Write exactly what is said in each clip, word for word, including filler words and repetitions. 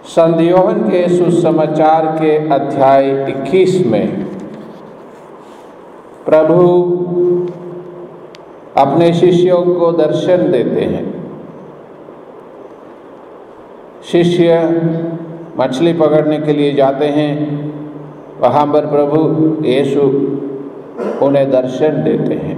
संत यूहन्ना के सुसमाचार के अध्याय इक्कीस में प्रभु अपने शिष्यों को दर्शन देते हैं। शिष्य मछली पकड़ने के लिए जाते हैं, वहाँ पर प्रभु यीशु उन्हें दर्शन देते हैं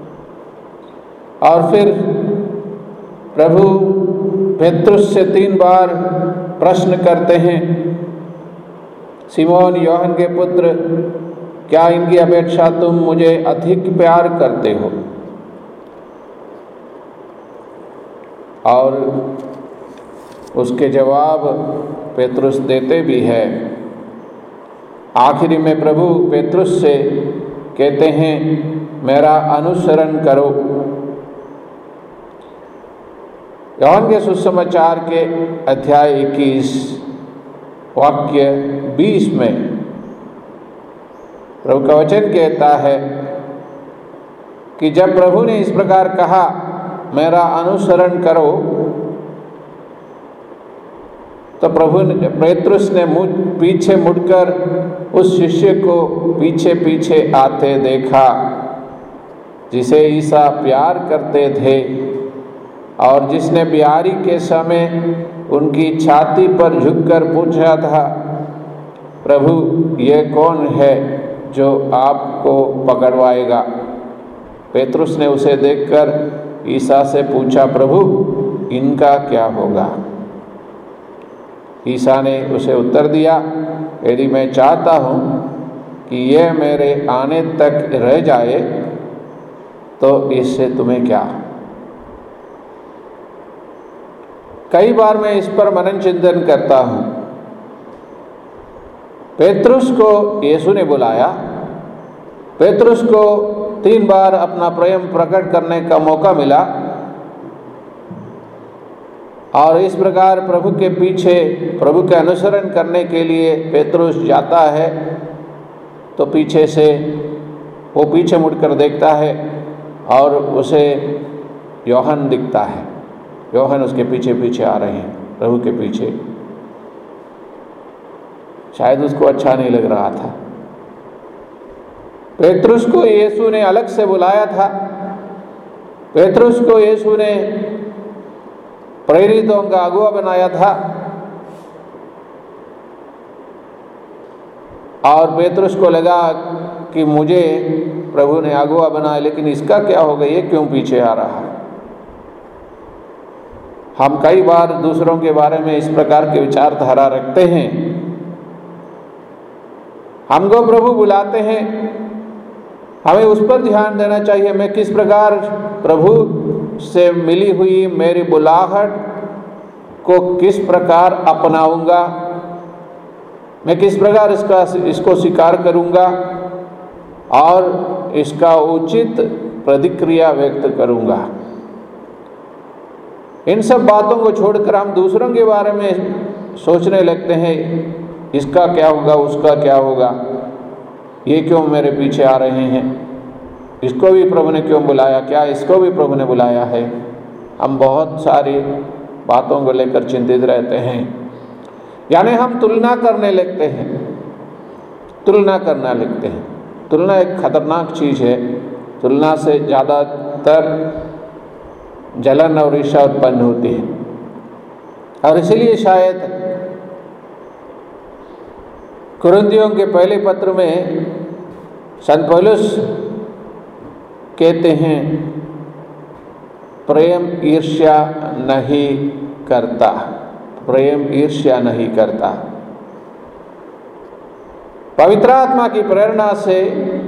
और फिर प्रभु पेत्रुस से तीन बार प्रश्न करते हैं, सिमोन यूहन्ना के पुत्र, क्या इनकी अपेक्षा तुम मुझे अधिक प्यार करते हो? और उसके जवाब पेत्रुस देते भी है। आखिरी में प्रभु पेत्रुस से कहते हैं, मेरा अनुसरण करो। यूहन्ना के सुसमाचार के अध्याय इक्कीस वाक्य बीस में प्रभु का वचन कहता है कि जब प्रभु ने इस प्रकार कहा, मेरा अनुसरण करो, तो प्रभु ने पेत्रुस ने मुड़ पीछे मुड़कर उस शिष्य को पीछे पीछे आते देखा जिसे ईसा प्यार करते थे और जिसने बिहारी के समय उनकी छाती पर झुककर पूछा था, प्रभु ये कौन है जो आपको पकड़वाएगा? पेत्रुस ने उसे देखकर ईसा से पूछा, प्रभु इनका क्या होगा? ईसा ने उसे उत्तर दिया, यदि मैं चाहता हूँ कि यह मेरे आने तक रह जाए तो इससे तुम्हें क्या? कई बार मैं इस पर मनन चिंतन करता हूँ। पेत्रुस को यीशु ने बुलाया, पेत्रुस को तीन बार अपना प्रेम प्रकट करने का मौका मिला और इस प्रकार प्रभु के पीछे, प्रभु के अनुसरण करने के लिए पेत्रुस जाता है तो पीछे से वो पीछे मुड़कर देखता है और उसे यूहन्ना दिखता है। यूहन्ना उसके पीछे पीछे आ रहे हैं, प्रभु के पीछे। शायद उसको अच्छा नहीं लग रहा था। पेत्रुस को यीशु ने अलग से बुलाया था। पेत्रुस को यीशु ने प्रेरितों का अगुवा बनाया था और पेत्रुस को लगा कि मुझे प्रभु ने अगुवा बनाया, लेकिन इसका क्या होगा, ये क्यों पीछे आ रहा है? हम कई बार दूसरों के बारे में इस प्रकार के विचारधारा रखते हैं। हमको प्रभु बुलाते हैं, हमें उस पर ध्यान देना चाहिए, मैं किस प्रकार प्रभु से मिली हुई मेरी बुलाहट को किस प्रकार अपनाऊंगा, मैं किस प्रकार इसका इसको स्वीकार करूंगा और इसका उचित प्रतिक्रिया व्यक्त करूंगा। इन सब बातों को छोड़कर हम दूसरों के बारे में सोचने लगते हैं, इसका क्या होगा, उसका क्या होगा, ये क्यों मेरे पीछे आ रहे हैं, इसको भी प्रभु ने क्यों बुलाया, क्या इसको भी प्रभु ने बुलाया है? हम बहुत सारी बातों को लेकर चिंतित रहते हैं, यानी हम तुलना करने लगते हैं, तुलना करना लगते हैं। तुलना एक खतरनाक चीज़ है। तुलना से ज़्यादातर जलन और ईर्ष्या उत्पन्न होती है और इसीलिए शायद कुरिन्थियों के पहले पत्र में संत पौलुस कहते हैं, प्रेम ईर्ष्या नहीं करता, प्रेम ईर्ष्या नहीं करता। पवित्र आत्मा की प्रेरणा से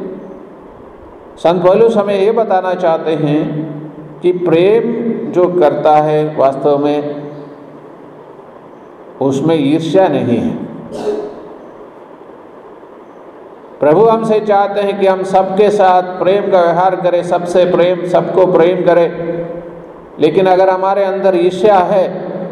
संत पौलुस हमें ये बताना चाहते हैं कि प्रेम जो करता है वास्तव में उसमें ईर्ष्या नहीं है। प्रभु हमसे चाहते हैं कि हम सबके साथ प्रेम का व्यवहार करें, सबसे प्रेम, सबको प्रेम करें, लेकिन अगर हमारे अंदर ईर्ष्या है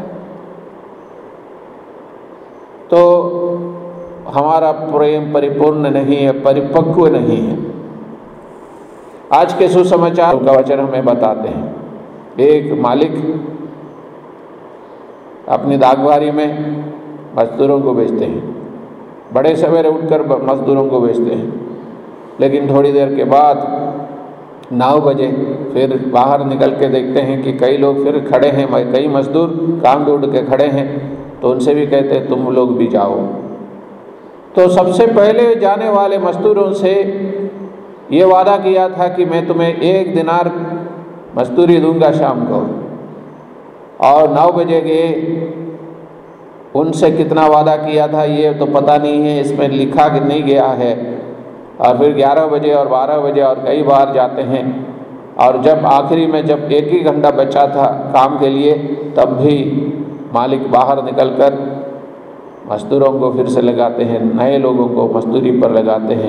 तो हमारा प्रेम परिपूर्ण नहीं है, परिपक्व नहीं है। आज के सुसमाचार का वचन हमें बताते हैं, एक मालिक अपनी दागवारी में मजदूरों को भेजते हैं, बड़े सवेरे उठकर मजदूरों को भेजते हैं। लेकिन थोड़ी देर के बाद नौ बजे फिर बाहर निकल के देखते हैं कि कई लोग फिर खड़े हैं, कई मजदूर काम ढूंढ के खड़े हैं, तो उनसे भी कहते हैं तुम लोग भी जाओ। तो सबसे पहले जाने वाले मजदूरों से ये वादा किया था कि मैं तुम्हें एक दिनार मजदूरी दूंगा शाम को, और नौ बजे गए। उनसे कितना वादा किया था ये तो पता नहीं है, इसमें लिखा कि नहीं गया है। और फिर ग्यारह बजे और बारह बजे और कई बार जाते हैं, और जब आखिरी में जब एक ही घंटा बचा था काम के लिए, तब भी मालिक बाहर निकलकर मजदूरों को फिर से लगाते हैं, नए लोगों को मजदूरी पर लगाते हैं।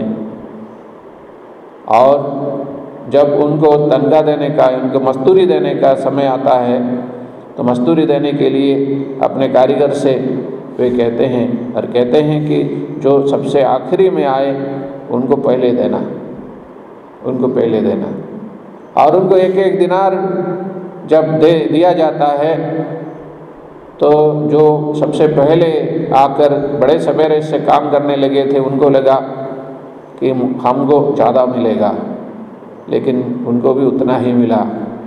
और जब उनको तनख्वाह देने का, उनको मजदूरी देने का समय आता है, तो मजदूरी देने के लिए अपने कारीगर से वे कहते हैं और कहते हैं कि जो सबसे आखिरी में आए उनको पहले देना, उनको पहले देना। और उनको एक एक दिनार जब दे दिया जाता है, तो जो सबसे पहले आकर बड़े सवेरे से काम करने लगे थे उनको लगा कि हमको ज़्यादा मिलेगा, लेकिन उनको भी उतना ही मिला।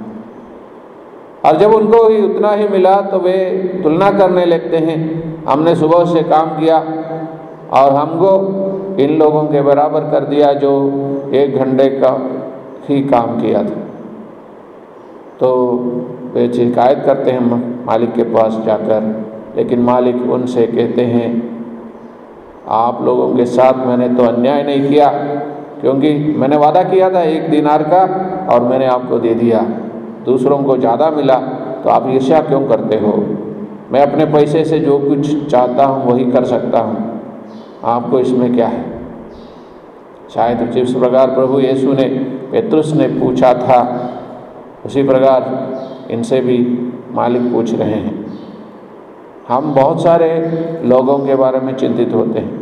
और जब उनको भी उतना ही मिला तो वे तुलना करने लगते हैं, हमने सुबह से काम किया और हमको इन लोगों के बराबर कर दिया जो एक घंटे का ही काम किया था। तो वे शिकायत करते हैं मालिक के पास जाकर, लेकिन मालिक उनसे कहते हैं आप लोगों के साथ मैंने तो अन्याय नहीं किया, क्योंकि मैंने वादा किया था एक दिनार का और मैंने आपको दे दिया, दूसरों को ज़्यादा मिला, तो आप ईर्ष्या क्यों करते हो? मैं अपने पैसे से जो कुछ चाहता हूँ वही कर सकता हूँ, आपको इसमें क्या है? शायद जिस प्रकार प्रभु यीशु ने पेतरुस ने पूछा था, उसी प्रकार इनसे भी मालिक पूछ रहे हैं। हम बहुत सारे लोगों के बारे में चिंतित होते हैं,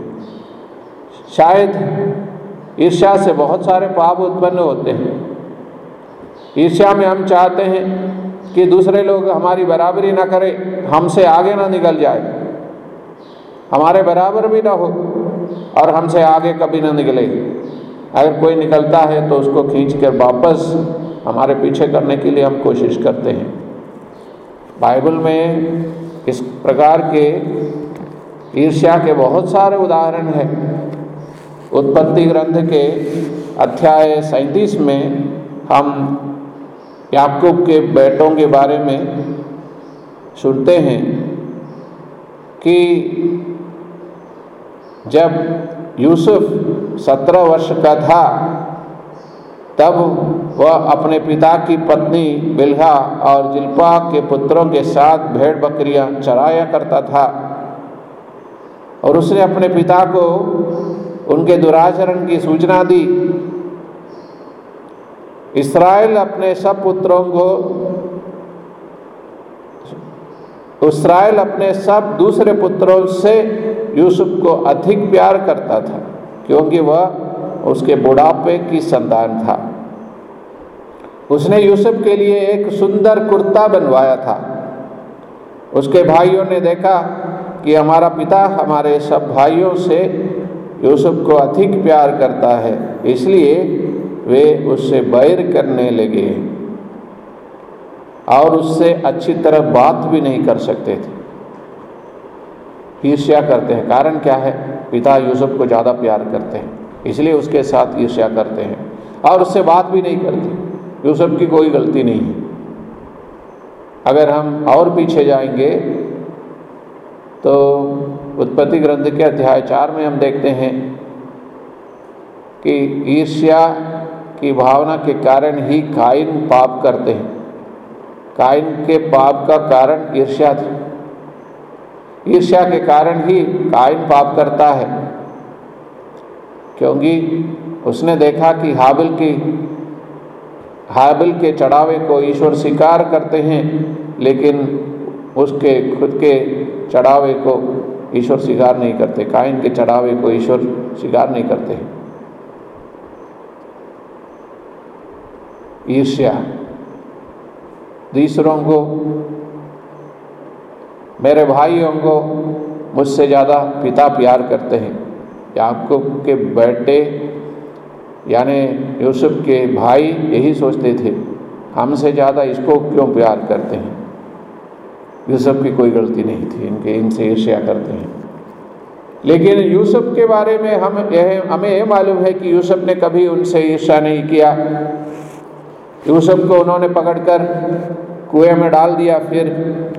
शायद ईर्ष्या से बहुत सारे पाप उत्पन्न होते हैं। ईर्ष्या में हम चाहते हैं कि दूसरे लोग हमारी बराबरी ना करें, हमसे आगे ना निकल जाए, हमारे बराबर भी ना हो और हमसे आगे कभी ना निकले। अगर कोई निकलता है तो उसको खींच कर वापस हमारे पीछे करने के लिए हम कोशिश करते हैं। बाइबल में इस प्रकार के ईर्ष्या के बहुत सारे उदाहरण हैं। उत्पत्ति ग्रंथ के अध्याय सैंतीस में हम याकूब के बेटों के बारे में सुनते हैं कि जब यूसुफ सत्रह वर्ष का था, तब वह अपने पिता की पत्नी बिल्हा और जिल्पा के पुत्रों के साथ भेड़ बकरियां चराया करता था, और उसने अपने पिता को उनके दुराचरण की सूचना दी। इस्राएल अपने सब पुत्रों को इस्राएल अपने सब दूसरे पुत्रों से यूसुफ को अधिक प्यार करता था, क्योंकि वह उसके बुढ़ापे की संतान था। उसने यूसुफ के लिए एक सुंदर कुर्ता बनवाया था। उसके भाइयों ने देखा कि हमारा पिता हमारे सब भाइयों से यूसुफ को अधिक प्यार करता है, इसलिए वे उससे बैर करने लगे और उससे अच्छी तरह बात भी नहीं कर सकते थे। ईर्ष्या करते हैं, कारण क्या है? पिता यूसुफ को ज़्यादा प्यार करते हैं, इसलिए उसके साथ ईर्ष्या करते हैं और उससे बात भी नहीं करते। यूसुफ की कोई गलती नहीं है। अगर हम और पीछे जाएंगे तो उत्पत्ति ग्रंथ के अध्याय चार में हम देखते हैं कि ईर्ष्या की भावना के कारण ही काइन पाप करते हैं। काइन के पाप का कारण ईर्ष्या थी। ईर्ष्या के कारण ही काइन पाप करता है, क्योंकि उसने देखा कि हाबिल की हाबिल के चढ़ावे को ईश्वर स्वीकार करते हैं, लेकिन उसके खुद के चढ़ावे को ईश्वर स्वीकार नहीं करते। काइन के चढ़ावे को ईश्वर स्वीकार नहीं करते। ईर्ष्या, दूसरों को, मेरे भाइयों को मुझसे ज़्यादा पिता प्यार करते हैं। याकूब के बेटे यानी यूसुफ के भाई यही सोचते थे, हमसे ज़्यादा इसको क्यों प्यार करते हैं। यूसुफ की कोई गलती नहीं थी, इनके इनसे ईर्ष्या करते हैं। लेकिन यूसुफ के बारे में हम यह हमें यह मालूम है कि यूसुफ ने कभी उनसे ईर्ष्या नहीं किया। यूसुफ को उन्होंने पकड़कर कुएं में डाल दिया, फिर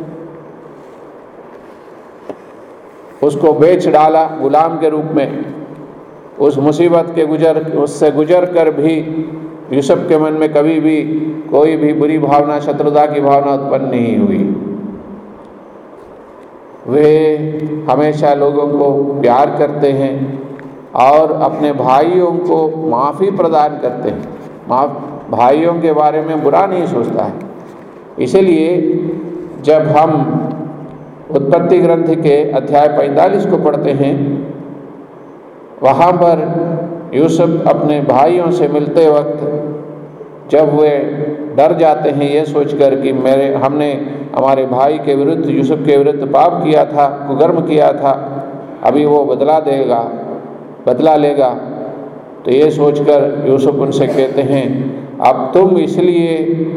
उसको बेच डाला गुलाम के रूप में। उस मुसीबत के गुजर उससे गुजर कर भी यूसुफ के मन में कभी भी कोई भी बुरी भावना, शत्रुता की भावना उत्पन्न नहीं हुई। वे हमेशा लोगों को प्यार करते हैं और अपने भाइयों को माफ़ी प्रदान करते हैं। माफ भाइयों के बारे में बुरा नहीं सोचता है। इसलिए जब हम उत्पत्ति ग्रंथ के अध्याय पैंतालीस को पढ़ते हैं, वहाँ पर यूसुफ अपने भाइयों से मिलते वक्त जब वे डर जाते हैं ये सोचकर कि मेरे हमने हमारे भाई के विरुद्ध, यूसुफ के विरुद्ध पाप किया था, कुकर्म किया था, अभी वो बदला देगा बदला लेगा, तो ये सोचकर यूसुफ उनसे कहते हैं, अब तुम इसलिए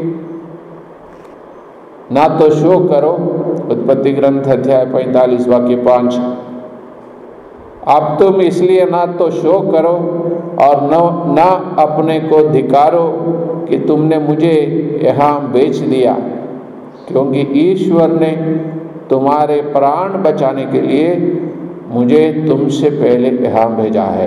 ना तो शोक करो। उत्पत्ति ग्रंथ अध्याय पैंतालीस वाक्य पाँच। अब तुम इसलिए ना तो शोक करो और न ना अपने को धिकारो कि तुमने मुझे यहाँ बेच दिया, क्योंकि ईश्वर ने तुम्हारे प्राण बचाने के लिए मुझे तुमसे पहले यहाँ भेजा है।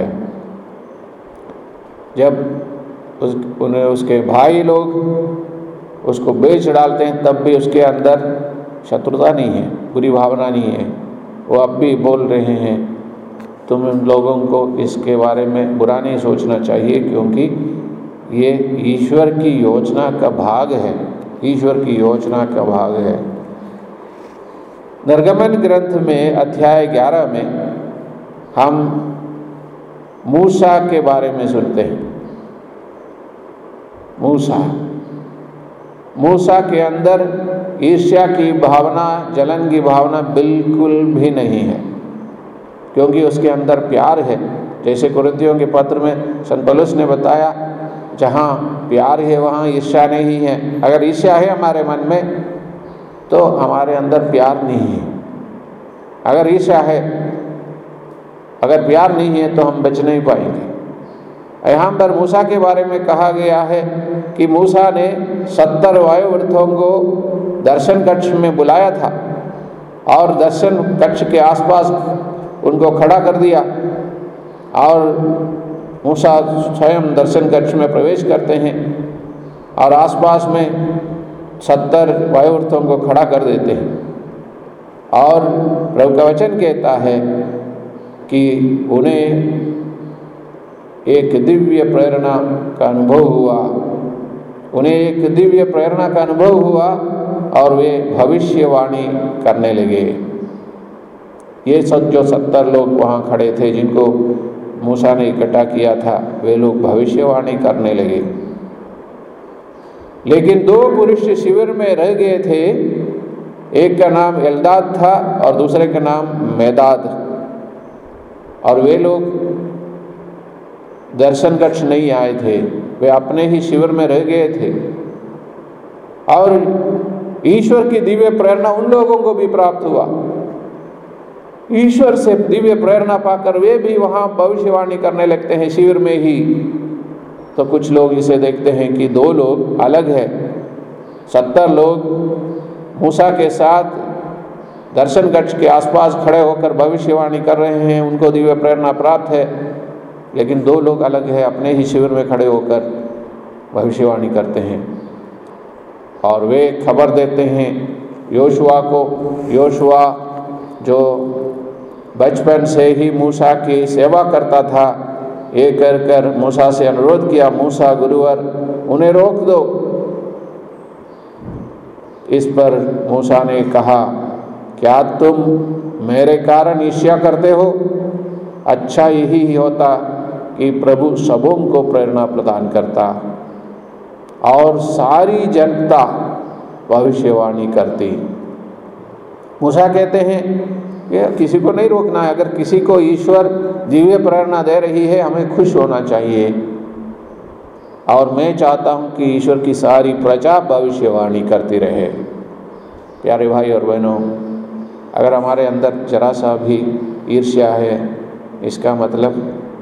जब उस उन्हें उसके भाई लोग उसको बेच डालते हैं, तब भी उसके अंदर शत्रुता नहीं है, बुरी भावना नहीं है। वो अब भी बोल रहे हैं, तुम इन लोगों को इसके बारे में बुरा नहीं सोचना चाहिए, क्योंकि ये ईश्वर की योजना का भाग है, ईश्वर की योजना का भाग है। निर्गमन ग्रंथ में अध्याय ग्यारह में हम मूसा के बारे में सुनते हैं। मूसा मूसा के अंदर ईर्ष्या की भावना, जलन की भावना बिल्कुल भी नहीं है, क्योंकि उसके अंदर प्यार है। जैसे कुरिन्थियों के पत्र में संत पौलुस ने बताया, जहाँ प्यार है वहाँ ईर्ष्या नहीं है। अगर ईर्ष्या है हमारे मन में तो हमारे अंदर प्यार नहीं है। अगर ईर्ष्या है, अगर प्यार नहीं है तो हम बच नहीं पाएंगे। यहाँ पर मूसा के बारे में कहा गया है कि मूसा ने सत्तर वायुवृत्तों को दर्शन कक्ष में बुलाया था और दर्शन कक्ष के आसपास उनको खड़ा कर दिया, और मूसा स्वयं दर्शन कक्ष में प्रवेश करते हैं और आसपास में सत्तर वायुवृत्तों को खड़ा कर देते हैं। और प्रभु का वचन कहता है कि उन्हें एक दिव्य प्रेरणा का अनुभव हुआ उन्हें एक दिव्य प्रेरणा का अनुभव हुआ और वे भविष्यवाणी करने लगे। ये सब जो सत्तर लोग वहाँ खड़े थे, जिनको मूसा ने इकट्ठा किया था, वे लोग भविष्यवाणी करने लगे। लेकिन दो पुरुष शिविर में रह गए थे, एक का नाम एल्दाद था और दूसरे का नाम मेदाद, और वे लोग दर्शन कक्ष नहीं आए थे, वे अपने ही शिविर में रह गए थे। और ईश्वर की दिव्य प्रेरणा उन लोगों को भी प्राप्त हुआ। ईश्वर से दिव्य प्रेरणा पाकर वे भी वहाँ भविष्यवाणी करने लगते हैं शिविर में ही। तो कुछ लोग इसे देखते हैं कि दो लोग अलग हैं। सत्तर लोग मूसा के साथ दर्शन कक्ष के आसपास खड़े होकर भविष्यवाणी कर रहे हैं, उनको दिव्य प्रेरणा प्राप्त है, लेकिन दो लोग अलग हैं, अपने ही शिविर में खड़े होकर भविष्यवाणी करते हैं। और वे खबर देते हैं योशुआ को। योशुआ जो बचपन से ही मूसा की सेवा करता था, ये कर कर मूसा से अनुरोध किया, मूसा गुरुवर उन्हें रोक दो। इस पर मूसा ने कहा, क्या तुम मेरे कारण ईर्ष्या करते हो? अच्छा यही होता कि प्रभु सबों को प्रेरणा प्रदान करता और सारी जनता भविष्यवाणी करती। मूसा कहते हैं ये किसी को नहीं रोकना है। अगर किसी को ईश्वर दिव्य प्रेरणा दे रही है, हमें खुश होना चाहिए। और मैं चाहता हूँ कि ईश्वर की सारी प्रजा भविष्यवाणी करती रहे। प्यारे भाई और बहनों, अगर हमारे अंदर जरा सा भी ईर्ष्या है, इसका मतलब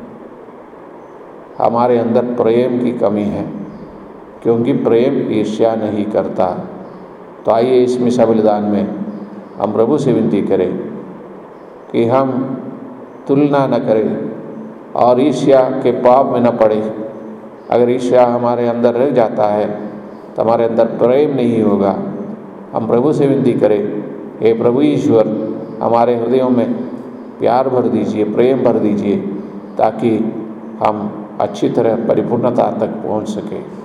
हमारे अंदर प्रेम की कमी है, क्योंकि प्रेम ईर्ष्या नहीं करता। तो आइए इस मिसा बलिदान में हम प्रभु से विनती करें कि हम तुलना न करें और ईर्ष्या के पाप में न पड़े। अगर ईर्ष्या हमारे अंदर रह जाता है तो हमारे अंदर प्रेम नहीं होगा। हम प्रभु से विनती करें, हे प्रभु ईश्वर, हमारे हृदयों में प्यार भर दीजिए, प्रेम भर दीजिए, ताकि हम अच्छी तरह परिपूर्णता तक पहुंच सकें।